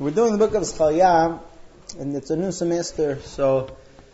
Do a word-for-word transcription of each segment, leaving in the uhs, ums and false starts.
We're doing the book of Zechariah, and it's a new semester, so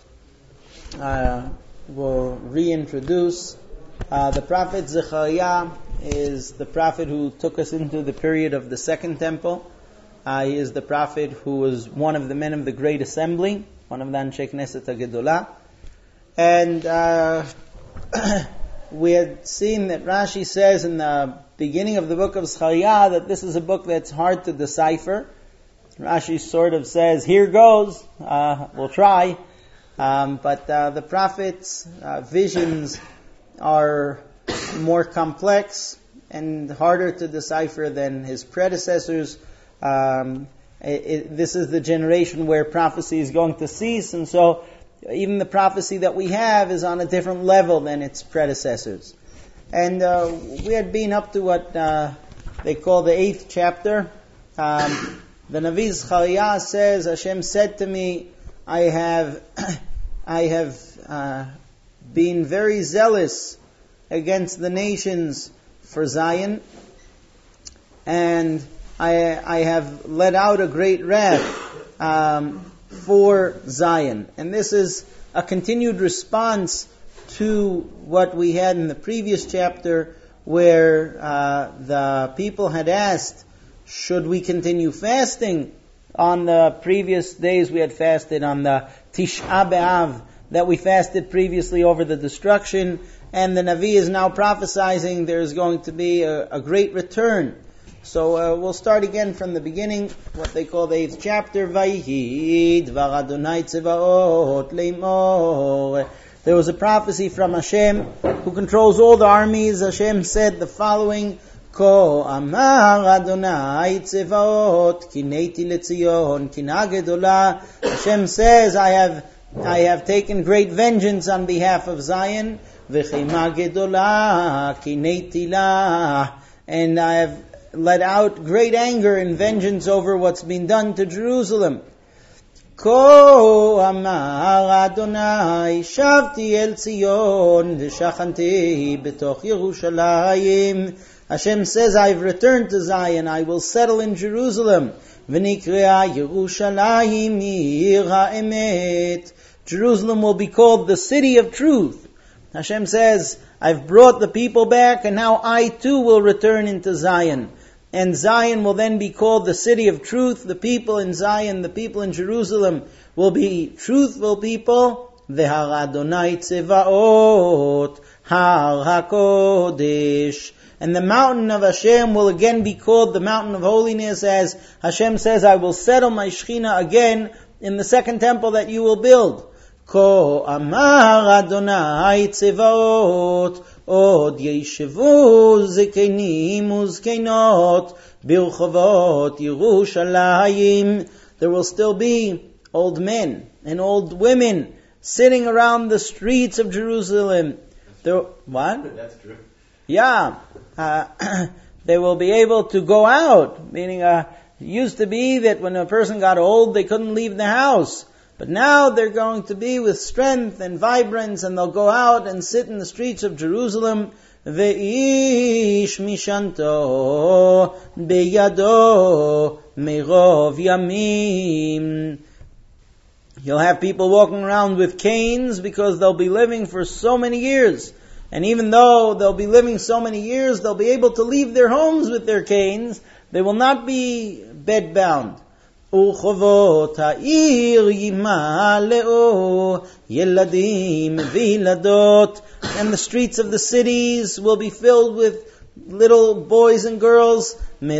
uh, we'll reintroduce. Uh, the prophet Zechariah is the prophet who took us into the period of the Second Temple. Uh, he is the prophet who was one of the men of the Great Assembly, one of the Anshe Knesset HaGedolah. And uh, we had seen that Rashi says in the beginning of the book of Zechariah that this is a book that's hard to decipher. Rashi sort of says, here goes, uh, we'll try. Um, but uh, the prophet's uh, visions are more complex and harder to decipher than his predecessors. Um, it, it, this is the generation where prophecy is going to cease, and so even the prophecy that we have is on a different level than its predecessors. And uh, we had been up to what uh, they call the eighth chapter. Um, the Navi Zechariah says, Hashem said to me, I have, I have uh, been very zealous against the nations for Zion, and I, I have let out a great wrath um, for Zion. And this is a continued response to what we had in the previous chapter, where uh, the people had asked, should we continue fasting? On the previous days we had fasted on the Tisha B'Av, that we fasted previously over the destruction, and the Navi is now prophesying there is going to be a, a great return. So uh, we'll start again from the beginning, what they call the eighth chapter. Vayhi dvar Adonai tzevaot leimor. There was a prophecy from Hashem, who controls all the armies. Hashem said the following: Ko amar Adonai tzevaot kineti leTzion kina gedola. Hashem says, I have I have taken great vengeance on behalf of Zion. V'chema gedola kineti la. And I have let out great anger and vengeance over what's been done to Jerusalem. Ko amar Adonai shavti el Tzion v'shachanti betoch Yerushalayim. Hashem says, I've returned to Zion, I will settle in Jerusalem. V'nikrea Yerushalayim ir ha'emet. Jerusalem will be called the city of truth. Hashem says, I've brought the people back, and now I too will return into Zion. And Zion will then be called the city of truth. The people in Zion, the people in Jerusalem, will be truthful people. V'har Adonai tzevaot har hakodesh. And the mountain of Hashem will again be called the mountain of holiness, as Hashem says, I will settle my Shekhinah again in the second temple that you will build. Ko amar Adonai tzevaot od yeshevu zekenim uzkenot birchovot Yerushalayim. There will still be old men and old women sitting around the streets of Jerusalem. There, what? That's true. Yeah. Uh, they will be able to go out, meaning uh, it used to be that when a person got old, they couldn't leave the house. But now they're going to be with strength and vibrance, and they'll go out and sit in the streets of Jerusalem. Ve'ish mishanto beyado merov yamim. You'll have people walking around with canes because they'll be living for so many years. And even though they'll be living so many years, they'll be able to leave their homes with their canes. They will not be bedbound. Uchovot ha'ir yimaleo yeladim v'iladot. And the streets of the cities will be filled with little boys and girls.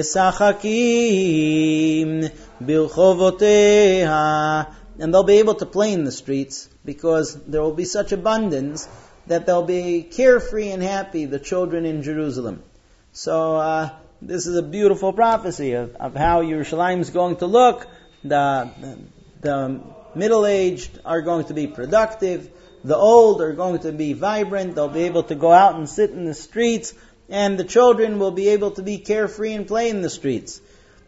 Mesachakim birchovoteha. And they'll be able to play in the streets because there will be such abundance that they'll be carefree and happy, the children in Jerusalem. So uh, this is a beautiful prophecy of, of how Yerushalayim is going to look. The, the, the middle-aged are going to be productive. The old are going to be vibrant. They'll be able to go out and sit in the streets. And the children will be able to be carefree and play in the streets.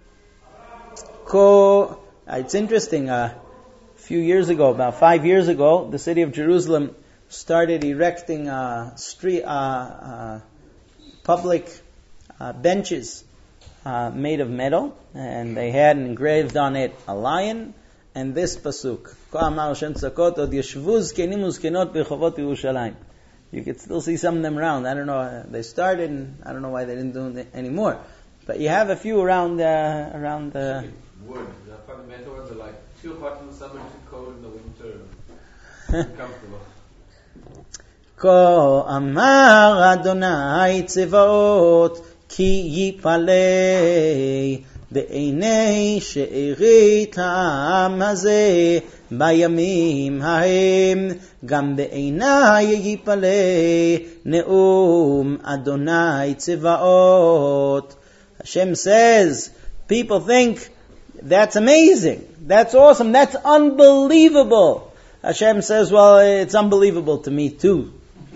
Ko, it's interesting. Uh, a few years ago, about five years ago, the city of Jerusalem started erecting uh, street, uh, uh, public uh, benches uh, made of metal, and they had engraved on it a lion and this pasuk. You could still see some of them around. I don't know. They started, and I don't know why they didn't do it anymore. But you have a few around uh, around the wood. The fundamental ones are like too hot in the summer, too cold in the winter. Uncomfortable. Ko amar Adonai tzivot ki yipalei be'einei she'erit ha'am hazeh bayamim ha'em gam be'einai yipalei ne'um Adonai tzivot. Hashem says, people think that's amazing, that's awesome, that's unbelievable. Hashem says, well, it's unbelievable to me too.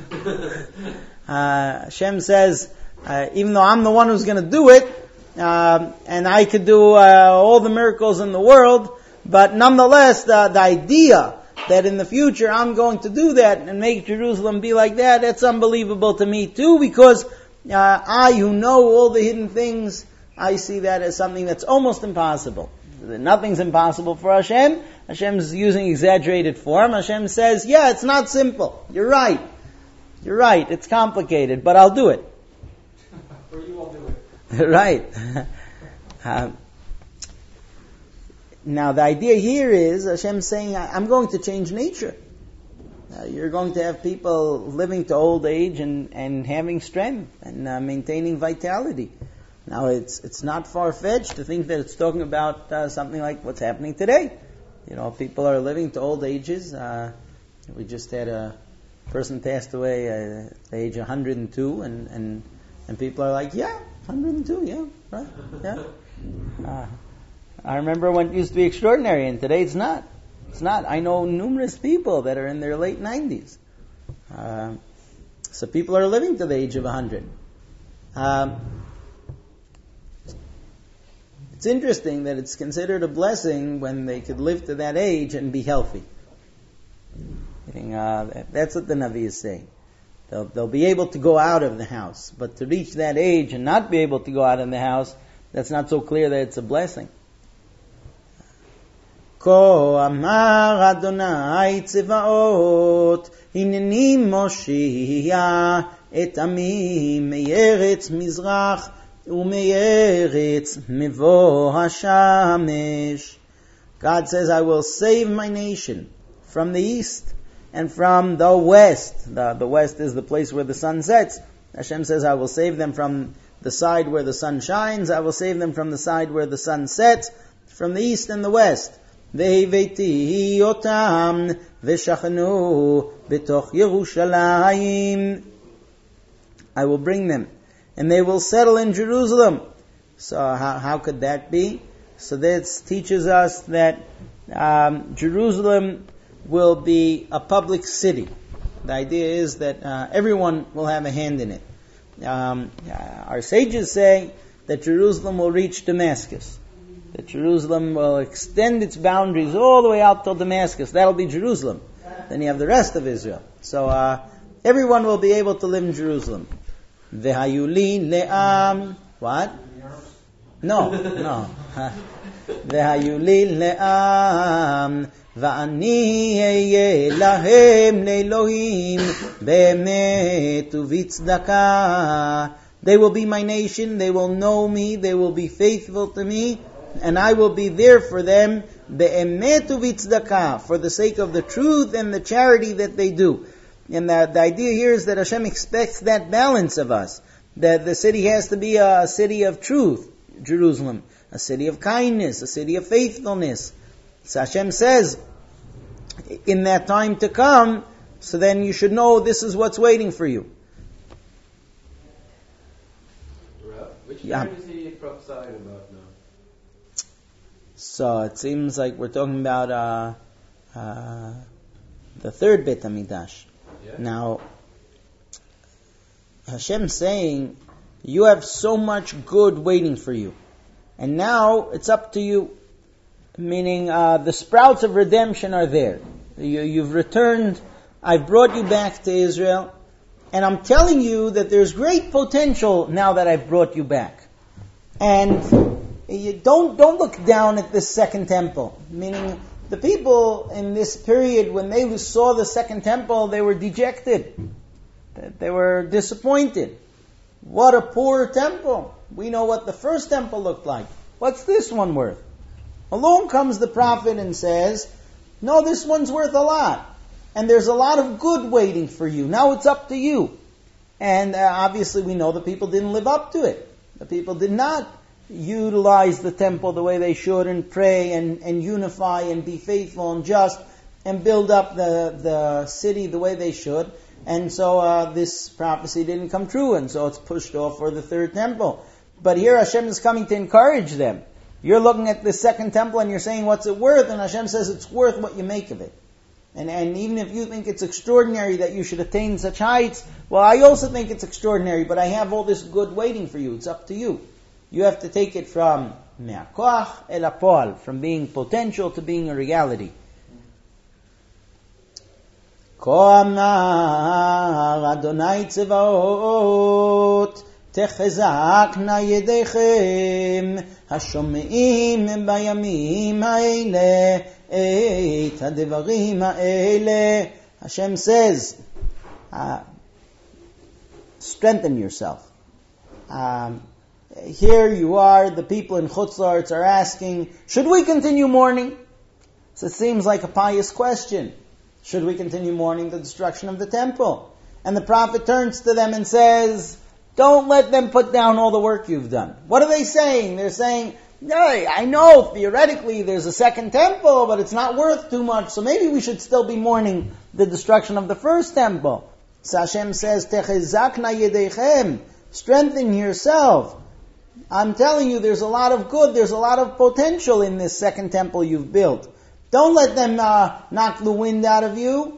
uh, Hashem says, uh, even though I'm the one who's going to do it, uh, and I could do uh, all the miracles in the world, but nonetheless, the, the idea that in the future I'm going to do that and make Jerusalem be like that, that's unbelievable to me too, because uh, I, who know all the hidden things, I see that as something that's almost impossible. Nothing's impossible for Hashem. Hashem's using exaggerated form. Hashem says, yeah, it's not simple. You're right. You're right. It's complicated, but I'll do it. Or you will do it. Right. um, now the idea here is Hashem saying, I'm going to change nature. Uh, you're going to have people living to old age and, and having strength and uh, maintaining vitality. Now it's it's not far-fetched to think that it's talking about uh, something like what's happening today. You know, people are living to old ages. Uh, we just had a person passed away uh, at the age of one hundred two, and, and and people are like, yeah, one hundred two, yeah, right, yeah. Uh, I remember when it used to be extraordinary, and today it's not. It's not. I know numerous people that are in their late nineties. Uh, so people are living to the age of one hundred. Um, It's interesting that it's considered a blessing when they could live to that age and be healthy. I think, uh, that's what the Navi is saying. They'll, they'll be able to go out of the house, but to reach that age and not be able to go out of the house, that's not so clear that it's a blessing. Ko amar Adonai tzevaot hineni moshia et ami me'eretz mizrach umeyeretz mevo hashamesh. God says, I will save my nation from the east and from the west. The, the west is the place where the sun sets. Hashem says, I will save them from the side where the sun shines. I will save them from the side where the sun sets, from the east and the west. Ve'iveti otam ve'shachanu betoch Yerushalayim. I will bring them, and they will settle in Jerusalem. So how, how could that be? So this teaches us that um, Jerusalem will be a public city. The idea is that uh, everyone will have a hand in it. Um, our sages say that Jerusalem will reach Damascus. That Jerusalem will extend its boundaries all the way out till Damascus. That'll be Jerusalem. Then you have the rest of Israel. So uh, everyone will be able to live in Jerusalem. V'hayuli le'am. What? No, no. V'hayuli le'am. V'ani ehyeh lahem le'elohim be'emet u'v'tzdaka. They will be my nation. They will know me. They will be faithful to me. And I will be there for them be'emet u'v'tzdaka, for the sake of the truth and the charity that they do. And the, the idea here is that Hashem expects that balance of us. That the city has to be a, a city of truth, Jerusalem. A city of kindness, a city of faithfulness. So Hashem says, in that time to come, so then you should know this is what's waiting for you. Which Yeah. time is he prophesying about now? So it seems like we're talking about uh, uh, the third Beit HaMikdash. Yeah. Now, Hashem's saying, you have so much good waiting for you. And now it's up to you. Meaning, uh, the sprouts of redemption are there. You, you've returned. I've brought you back to Israel. And I'm telling you that there's great potential now that I've brought you back. And you don't don't look down at this second temple. Meaning, the people in this period, when they saw the second temple, they were dejected. They were disappointed. What a poor temple. We know what the first temple looked like. What's this one worth? Along comes the prophet and says, no, this one's worth a lot. And there's a lot of good waiting for you. Now it's up to you. And uh, obviously we know the people didn't live up to it. The people did not utilize the temple the way they should and pray and, and unify and be faithful and just and build up the, the city the way they should. And so uh, this prophecy didn't come true, and so it's pushed off for the third temple. But here Hashem is coming to encourage them. You're looking at the second temple and you're saying, what's it worth? And Hashem says it's worth what you make of it. And, and even if you think it's extraordinary that you should attain such heights, well, I also think it's extraordinary, but I have all this good waiting for you. It's up to you. You have to take it from me'akoach el hapoal, from being potential to being a reality. Ko amar Adonai Tzevaot techezakna yedechem hashomeim bayamim ha'ele et hadevarim ha'ele. Hashem says, uh, strengthen yourself. Um, Here you are, the people in Chutz La'aretz are asking, should we continue mourning? So it seems like a pious question. Should we continue mourning the destruction of the temple? And the prophet turns to them and says, don't let them put down all the work you've done. What are they saying? They're saying, hey, I know theoretically there's a second temple, but it's not worth too much, so maybe we should still be mourning the destruction of the first temple. So Hashem says, techezakna yedechem, strengthen yourself. I'm telling you, there's a lot of good, there's a lot of potential in this second temple you've built. Don't let them uh, knock the wind out of you.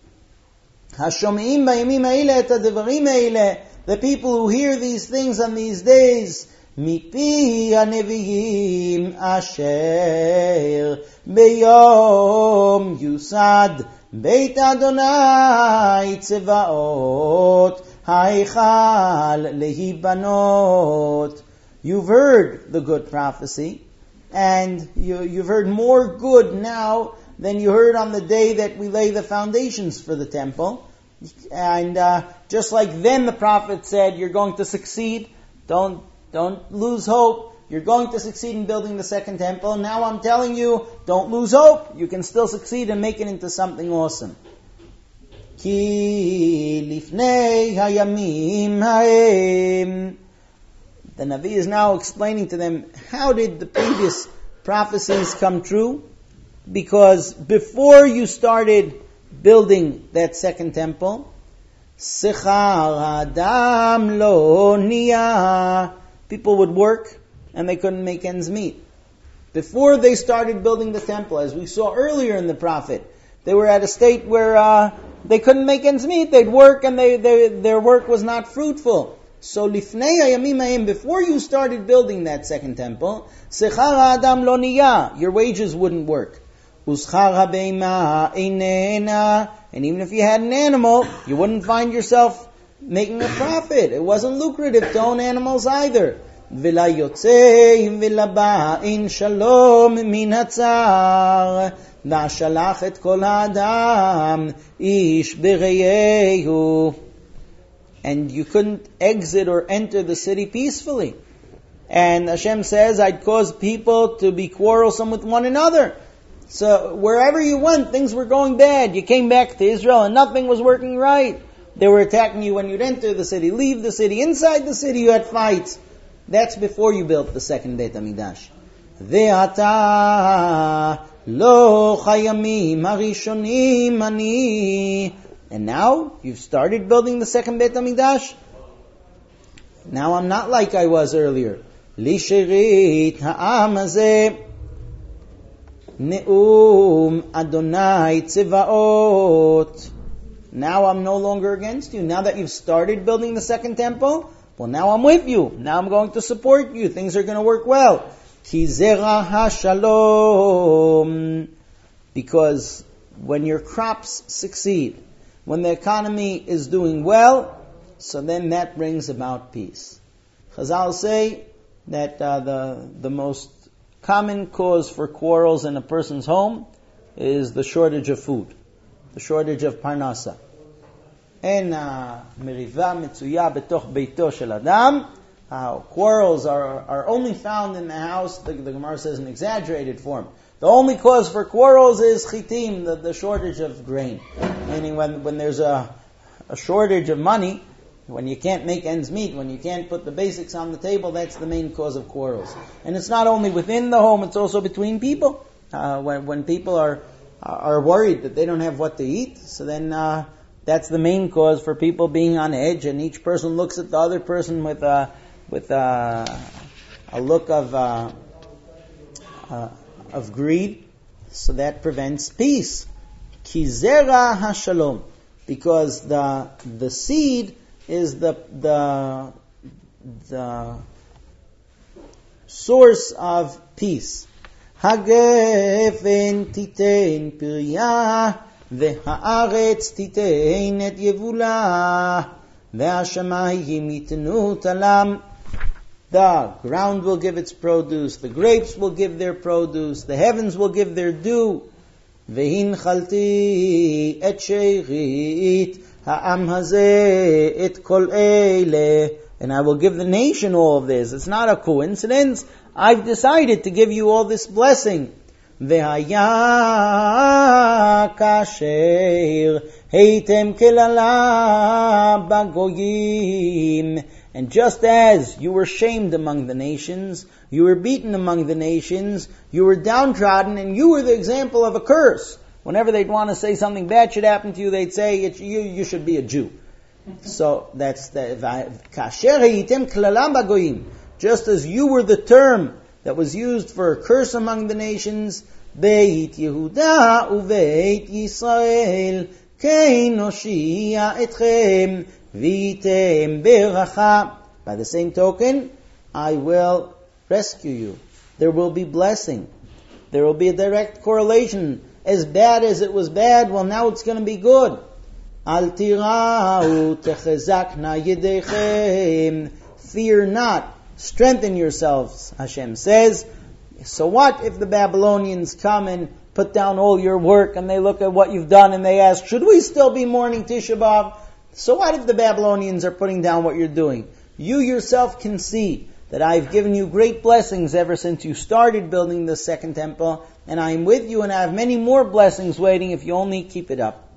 The people who hear these things on these days, mipi haneviim asher beyom yusad beit Adonai tzevaot haichal lehibanot. You've heard the good prophecy, and you, you've heard more good now than you heard on the day that we lay the foundations for the temple. And uh, just like then the prophet said, you're going to succeed, don't don't lose hope, you're going to succeed in building the second temple. Now I'm telling you, don't lose hope, you can still succeed and make it into something awesome. Ki lifnei hayamim haem. The Navi is now explaining to them, how did the previous prophecies come true? Because before you started building that second temple, Sechar Adam lo niyah, people would work and they couldn't make ends meet. Before they started building the temple, as we saw earlier in the prophet, they were at a state where uh, they couldn't make ends meet. They'd work and they, they, their work was not fruitful. So lifnei hayamim haem, before you started building that second temple, sechar adam lo niyah, your wages wouldn't work. Uschar habeima einena, and even if you had an animal, you wouldn't find yourself making a profit. It wasn't lucrative to own animals either. V'la yotzei v'la ba'in shalom min hatzar, v'ashalach et kol ha'adam ish b'reyehu. And you couldn't exit or enter the city peacefully. And Hashem says, I'd cause people to be quarrelsome with one another. So wherever you went, things were going bad. You came back to Israel and nothing was working right. They were attacking you when you'd enter the city, leave the city. Inside the city you had fights. That's before you built the second Beit HaMikdash. Ve'ata lo chayamim harishonim ani. And now, you've started building the second Beit HaMikdash. Now I'm not like I was earlier. Li shirit ha'am hazeh ne'um Adonai tzevaot. Now I'm no longer against you. Now that you've started building the second temple, well, now I'm with you. Now I'm going to support you. Things are going to work well. Ki zera ha'shalom. Because when your crops succeed, when the economy is doing well, so then that brings about peace. Chazal say, that uh, the the most common cause for quarrels in a person's home is the shortage of food, the shortage of parnasa. En meriva mitzuya betoch beito shel adam. Quarrels are are only found in the house. The, the Gemara says in exaggerated form. The only cause for quarrels is chitim, the, the shortage of grain. Meaning when when there's a a shortage of money, when you can't make ends meet, when you can't put the basics on the table, that's the main cause of quarrels. And it's not only within the home, it's also between people. Uh, when, when people are are worried that they don't have what to eat, so then uh, that's the main cause for people being on edge, and each person looks at the other person with a, with a, a look of uh, uh, of greed, so that prevents peace. Kizera hashalom. Because the the seed is the the the source of peace. Hagefen titein pirya v'haaretz titein et yevula v'hashamayim yitnu talam. The ground will give its produce, the grapes will give their produce, the heavens will give their dew. Vehin chalti et sheirit ha'am hazeh et kol eile, and I will give the nation all of this. It's not a coincidence. I've decided to give you all this blessing. Vehaya kasher heitem kelala bagoyim. And just as you were shamed among the nations, you were beaten among the nations, you were downtrodden, and you were the example of a curse. Whenever they'd want to say something bad should happen to you, they'd say, it's, you, you should be a Jew. So that's the kasher hayitem klalam bagoyim. Just as you were the term that was used for a curse among the nations, Beit Yehuda uVeit Yisrael kein noshia etchem vitem beracha. By the same token, I will rescue you. There will be blessing. There will be a direct correlation. As bad as it was bad, well, now it's going to be good. Al tirau techezakna yedechem. Fear not. Strengthen yourselves, Hashem says. So what if the Babylonians come and put down all your work and they look at what you've done and they ask, should we still be mourning Tisha B'Av? So what if the Babylonians are putting down what you're doing? You yourself can see that I've given you great blessings ever since you started building the second temple, and I am with you, and I have many more blessings waiting if you only keep it up.